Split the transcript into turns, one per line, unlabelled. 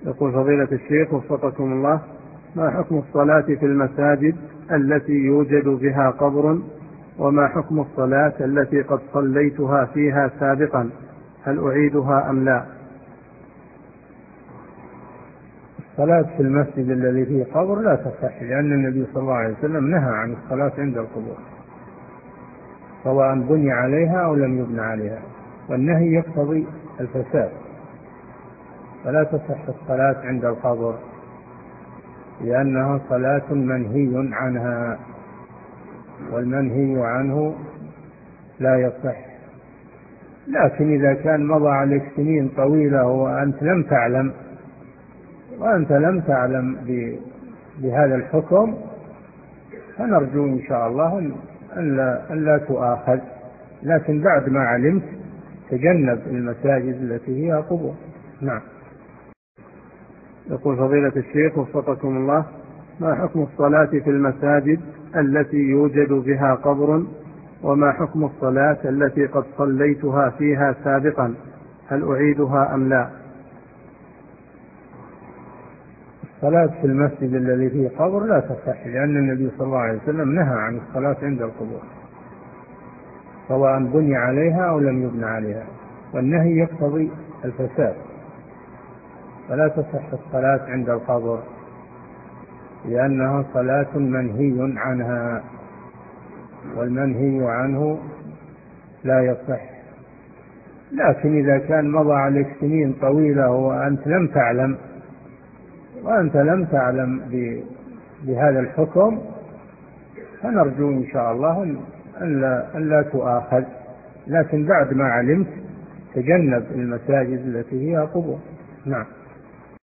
يقول فضيلة الشيخ وفقكم الله: ما حكم الصلاة في المساجد التي يوجد بها قبر، وما حكم الصلاة التي قد صليتها فيها سابقا، هل أعيدها أم لا؟
الصلاة في المسجد الذي فيه قبر لا تصح، لأن النبي صلى الله عليه وسلم نهى عن الصلاة عند القبور سواء بني عليها أو لم يبنى عليها، والنهي يقتضي الفساد، فلا تصح الصلاة عند القبر لأنها صلاة منهي عنها، والمنهي عنه لا يصح. لكن إذا كان مضى عليك سنين طويلة وأنت لم تعلم بهذا الحكم، فنرجو إن شاء الله أن لا تؤاخذ، لكن بعد ما علمت تجنب المساجد التي فيها قبور. نعم.
يقول فضيلة الشيخ وفقكم الله: ما حكم الصلاة في المساجد التي يوجد بها قبر، وما حكم الصلاة التي قد صليتها فيها سابقا، هل أعيدها أم لا؟
الصلاة في المسجد الذي فيه قبر لا تصح، لأن النبي صلى الله عليه وسلم نهى عن الصلاة عند القبور سواء بني عليها أو لم يبنى عليها، والنهي يقتضي الفساد، فلا تصح الصلاة عند القبر لأنها صلاة منهي عنها، والمنهي عنه لا يصح. لكن إذا كان مضى عليك سنين طويلة وأنت لم تعلم بهذا الحكم، فنرجو إن شاء الله أن لا تؤاخذ، لكن بعد ما علمت تجنب المساجد التي فيها قبور. نعم.